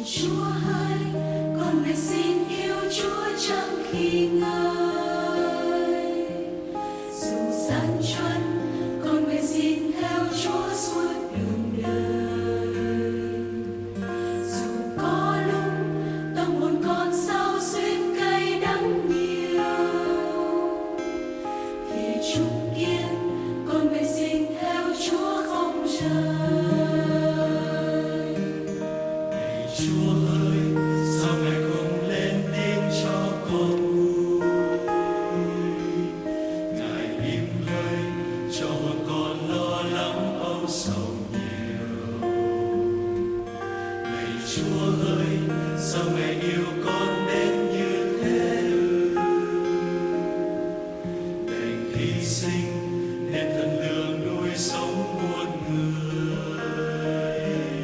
Chúa hỡi, con nguyện xin yêu Chúa chẳng khi ngơi. Dù gian truân, con nguyện xin theo Chúa suốt đường đời. Dù có lúc tâm hồn con sao xuyên cay đắng nhiều, thì chung kiên con nguyện xin theo Chúa không rời. Chúa ơi, sao Ngài không lên tiếng cho con vui? Ngài im hơi cho hồn con lo lắng âu sầu nhiều. Này Chúa ơi, sao Ngài yêu con đến như thế? Đành hy sinh nên thần lương nuôi sống muôn người.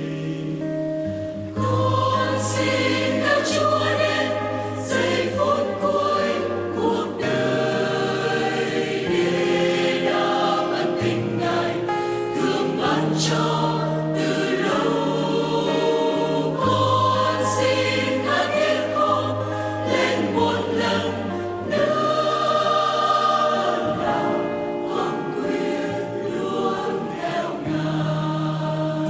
Con xin theo Chúa đến giây phút cuối cuộc đời, để đáp ân tình Ngài thương ban cho từ lâu. Con xin tha thiết con lên một lần nữa, nào con quyết luôn theo Ngài.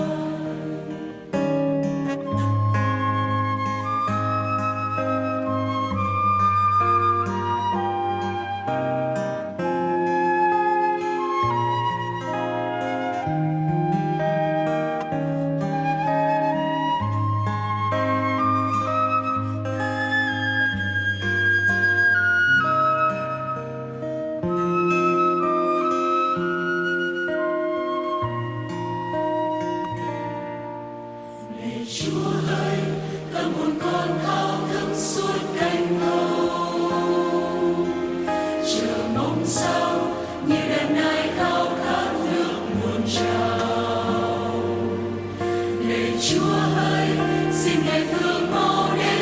Này Chúa ơi, tâm hồn con thao thức suốt cánh hồng, chờ mong sao như đêm nay khao khát nước nguồn trào. Này Chúa ơi, xin Ngài thương mau đến